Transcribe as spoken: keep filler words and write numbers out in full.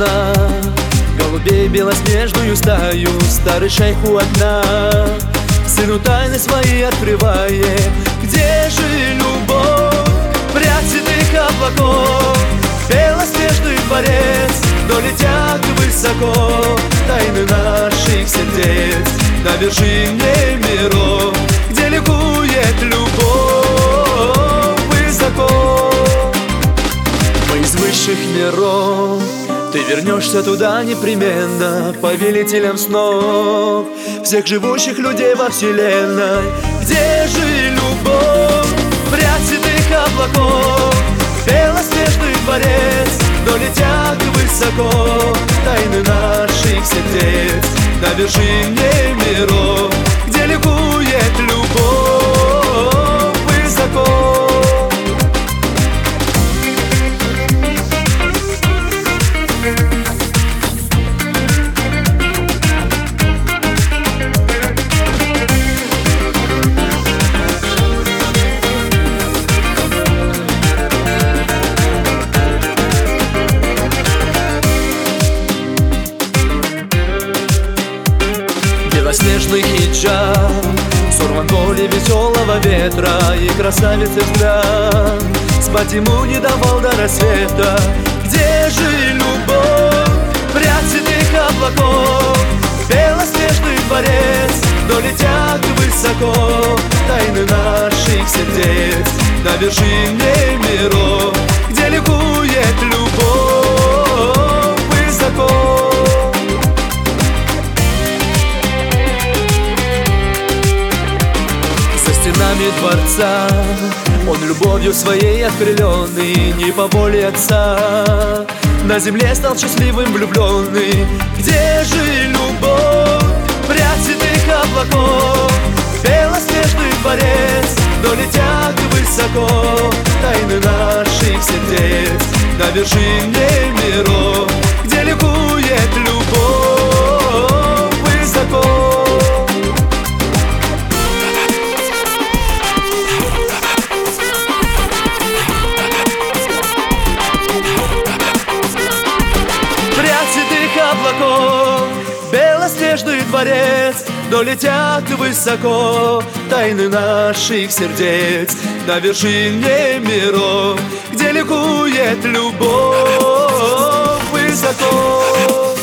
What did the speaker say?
сна голубей белоснежную стаю, старый шейх у окна сыну тайны свои открывает. Где же любовь? Прядь седых облаков, белоснежный дворец, но летят высоко тайны наших сердец на вершине миров, где ликует любовь высоко. Мы из высших миров, ты вернешься туда непременно, повелителем снов всех живущих людей во вселенной. Где же любовь? Прядь седых облаков, белоснежный дворец, но летят высоко тайны наших сердец на вершине миров, где ликует любовь высоко. Белоснежный хиджаб сорван волей веселого ветра, и красавицы взгляд спать ему не давал до рассвета. Где же любовь? Прядь седых облаков, белоснежный дворец, но летят высоко тайны наших сердец на вершине миров, где ликует любовь высоко. Стенами дворца он любовью своей окрыленный, не по воле отца на земле стал счастливым влюбленный. Где же любовь? Прядь седых облаков, белоснежный дворец, но летят высоко тайны наших сердец на вершине миров, где ликует любовь высоко. Облаков, белоснежный дворец, но летят высоко тайны наших сердец на вершине миров, где ликует любовь высоко.